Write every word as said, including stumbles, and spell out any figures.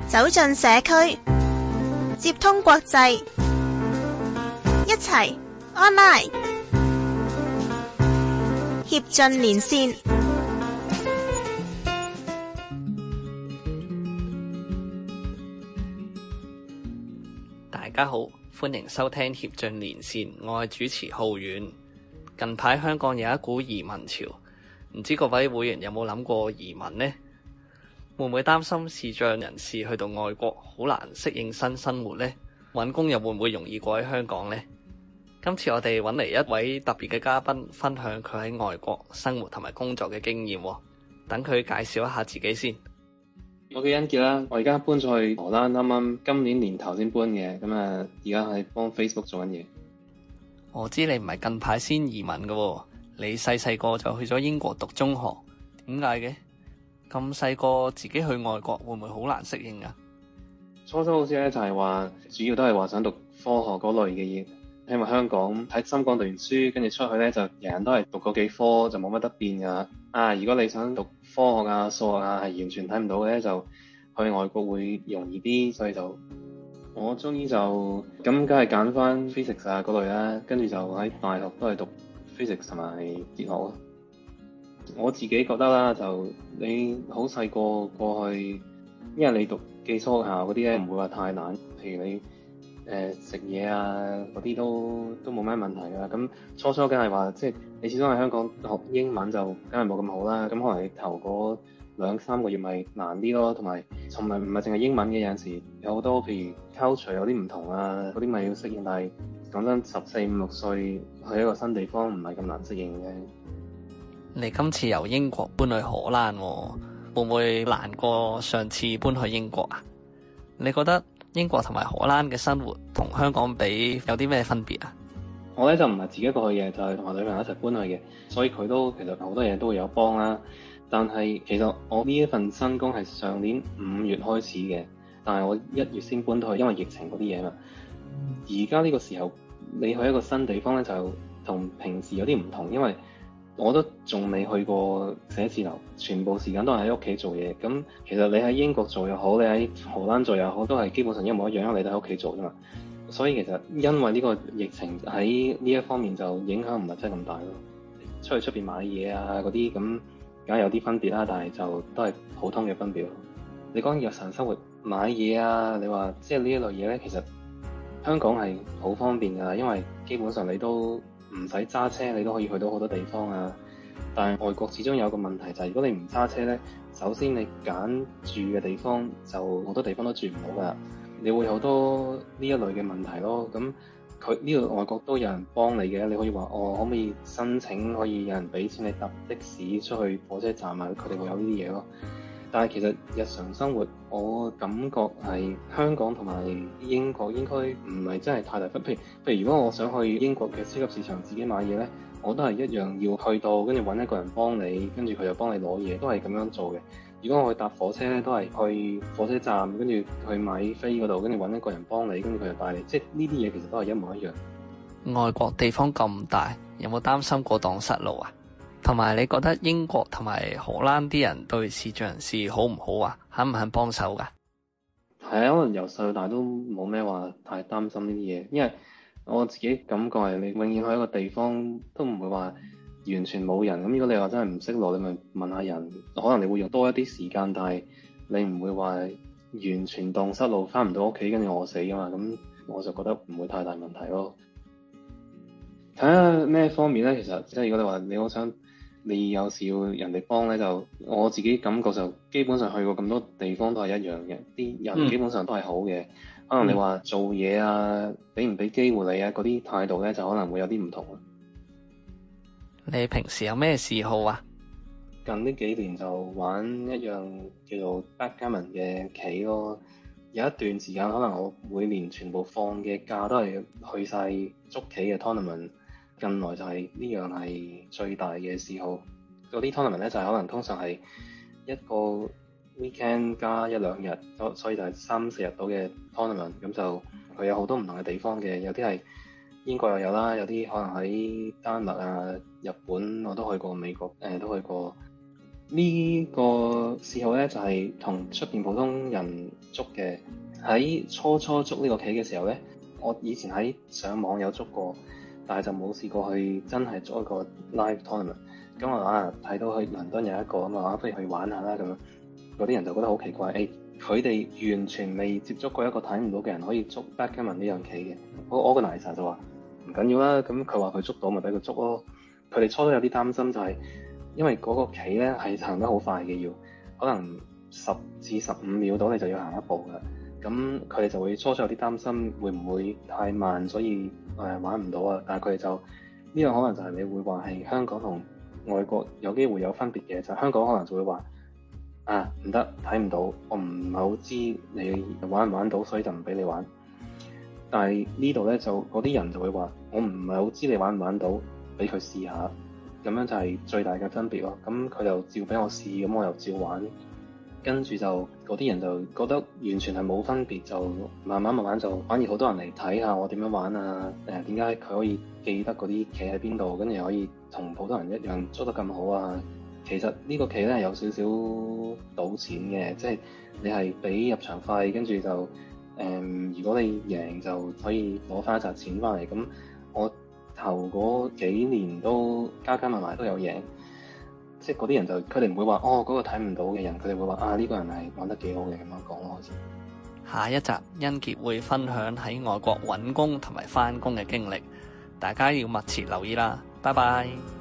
走進社區，接通國際，一齊 online 協進連線。 大家好，歡迎收聽協進連線，我係主持浩遠。近排香港有一股移民潮，唔知各位會員有冇諗過移民呢？會唔會擔心視障人士去到外國好難適應新生活呢？揾工又會唔會容易過喺香港呢？今次我哋揾嚟一位特別嘅嘉賓，分享佢喺外國生活同埋工作嘅經驗。等佢介紹一下自己先。 我叫恩傑啦，我而家搬咗去荷蘭，啱啱今年年頭先搬嘅，咁啊而家係幫 Facebook 做緊嘢。 我知你唔係近排先移民嘅，你細細個就去咗英國讀中學，點解嘅？咁細個自己去外國會唔會好難適應啊？ 初初好似咧就係話，主要都係話想讀科學嗰類嘅嘢，因為香港喺深港讀完書，跟住出去咧就人人都係讀嗰幾科，就冇乜得變噶。啊，如果你想讀科學啊、數學啊，係完全睇唔到嘅咧，就去外國會容易啲，所以就我終於就咁，梗係揀翻 physics 啊嗰類啦，跟住就喺大學都係讀 physics 同埋哲學咯。我自己覺得啦，就你好細個過去，因為你讀寄宿學校嗰啲咧，唔會話太難。譬如你誒食嘢啊嗰啲都都冇咩問題㗎。咁初初梗係話，即係你始終喺香港學英文就梗係冇咁好啦。咁可能你頭嗰兩三個月咪難啲咯，同埋同埋唔係淨係英文嘅，有陣時有好多譬如 culture 有啲唔同啊，嗰啲咪要適應。但係講真，十四五六歲去一個新地方唔係咁難適應嘅。 你今次由英國搬去荷蘭，會唔會難過上次搬去英國啊？你覺得英國同埋荷蘭嘅生活同香港比有啲咩分別啊？ 我咧就唔係自己過去嘅，就係同我女朋友一齊搬去嘅，所以佢都其實好多嘢都會有幫啦。但係其實我呢一份新工係上年五月開始嘅，但係我一月先搬到去，因為疫情嗰啲嘢嘛。而家呢個時候你去一個新地方咧，就同平時有啲唔同，因為我都仲未去過寫字樓，全部時間都係喺屋企做嘢。咁其實你喺英國做又好，你喺荷蘭做又好，都係基本上一模一樣，因為你都喺屋企做啫嘛。所以其實因為呢個疫情喺呢一方面就影響唔係真係咁大咯。出去出邊買嘢啊嗰啲咁，梗係有啲分別啦，但係就都係普通嘅分別咯。你講日常生活買嘢啊，你話即係呢一類嘢咧，其實香港係好方便㗎，因為基本上你都唔使揸車，你都可以去到好多地方啊。但係外國始終有個問題就係，如果你唔揸車咧，首先你揀住嘅地方就好多地方都住唔到㗎，你會有好多呢一類嘅問題咯。咁佢呢度外國都有人幫你嘅，你可以話哦，可唔可以申請可以有人俾錢你搭的士出去火車站啊？佢哋會有呢啲嘢咯。但係其實日常生活，我感覺係香港同埋英國應該唔係真係太大分別。譬如譬如如果我想去英國嘅超級市場自己買嘢咧，我都係一樣要去到，跟住揾一個人幫你，跟住佢又幫你攞嘢，都係咁樣做嘅。如果我去搭火車咧，都係去火車站，跟住去買飛嗰度，跟住揾一個人幫你，跟住佢就帶你。即係呢啲嘢其實都係一模一樣。 外國地方咁大，有冇擔心過蕩失路啊？同埋你覺得英國同埋荷蘭啲人對視障人士好唔好啊？肯唔肯幫手㗎？ 係啊，可能由細到大都冇咩話太擔心呢啲嘢，因為我自己感覺係你永遠去一個地方都唔會話完全冇人。咁如果你話真係唔識路，你咪問下人，可能你會用多一啲時間，但係你唔會話完全蕩失路，翻唔到屋企跟住餓死㗎嘛。咁我就覺得唔會太大問題咯。睇下咩方面咧，其實即係如果你話你好想你有時要人哋幫咧，就我自己感覺就基本上去過咁多地方都係一樣嘅，啲人基本上都係好嘅。嗯、可能你話做嘢啊，俾唔俾機會你啊，嗰啲態度咧就可能會有啲唔同。 你平時有咩嗜好啊？ 近呢幾年就玩一樣叫做 backgammon 嘅棋咯。有一段時間可能我每年全部放嘅假都係去晒捉棋嘅 tournament。近來就係呢樣係最大嘅嗜好。嗰啲 tournament 咧就係可能通常係一個 weekend 加一兩日，所以就係三四日到嘅 tournament。咁就佢有好多唔同嘅地方嘅，有啲係英國又有啦，有啲可能喺丹麥啊、日本我都去過，美國誒、呃、都去過。 呢個嗜好咧就係同出邊普通人捉嘅。喺初初捉呢個棋嘅時候咧，我以前喺上網有捉過，但係就冇試過去真係捉一個 live tournament。咁我啊睇到去倫敦有一個咁啊，不如去玩下啦咁樣。嗰啲人就覺得好奇怪，誒佢哋完全未接觸過一個睇唔到嘅人可以捉 backgammon 呢樣棋嘅。我 organizer 就話唔緊要啦，咁佢話佢捉到咪俾佢捉咯。佢哋初初有啲擔心就係、是。因為嗰個棋咧係行得好快嘅，要可能十至十五秒到你就要行一步㗎。咁佢哋就會初初有啲擔心會唔會太慢，所以誒、呃、玩唔到啊。但係佢哋就呢樣可能就係你會話係香港同外國有機會有分別嘅，就係、香港可能就會話啊唔得，睇唔到，我唔係好知你玩唔玩到，所以就唔俾你玩。但係呢度咧就嗰啲人就會話我唔係好知你玩唔玩到，俾佢試下。咁樣就係最大嘅分別咯。咁佢就照俾我試，咁我又照玩，跟住就嗰啲人就覺得完全係冇分別，就慢慢慢慢就反而好多人嚟睇下我點樣玩啊。誒點解佢可以記得嗰啲棋喺邊度，跟住又可以同普通人一樣捉得咁好啊？其實呢個棋咧係有少少賭錢嘅，即係你係俾入場費，跟住就誒、嗯，如果你贏就可以攞翻一紮錢翻嚟。咁我頭嗰幾年都加加埋埋都有贏，即係嗰啲人就佢哋唔會話哦嗰、嗰個睇唔到嘅人，佢哋會話啊呢、呢個人係玩得幾好嘅咁樣講咯。好似下一集欣傑會分享喺外國揾工同埋返工嘅經歷，大家要密切留意啦。拜拜。